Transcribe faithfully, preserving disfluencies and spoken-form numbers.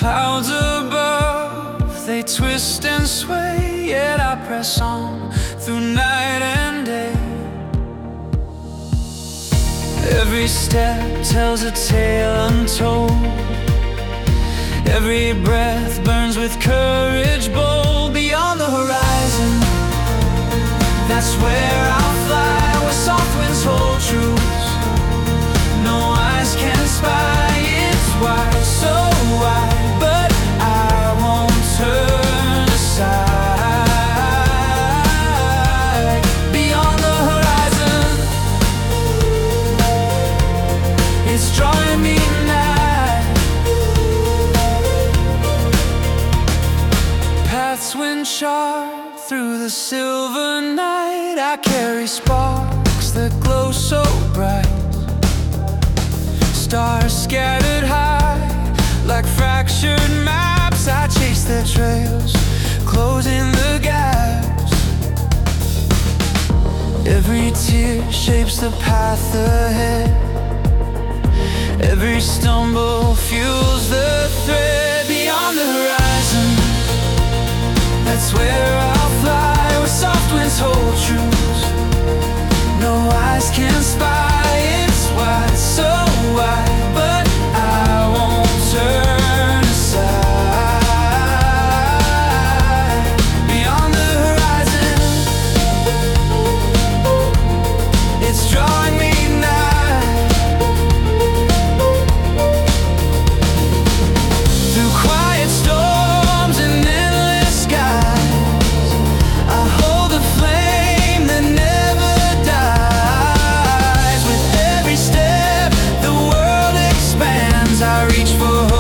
Clouds above, they twist and sway, yet I press on through night and day. Every step tells a tale untold. Every breath burns with courage bold. Beyond the horizon, that's where I'll fly, where soft winds hold truths no eyes can spy. It's wide, so wide, but I won't turn aside. Beyond the horizon, it's drawing me nigh. Paths wind sharp through the silver night. I carry sparks that glow so bright. Stars scattered high like fractured maps. I chase their trails, closing the gaps. Every tear shapes the path ahead. Every stumble fuels the thread. Beyond the horizon, that's where I'll fly, where soft winds hold truths no eyes can spy. It's wide, so wide, but I won't turn aside. Beyond the horizon, it's drawing me nigh. Through quiet storms and endless skies, I hold a flame that never dies. With every step the world expands, I reach for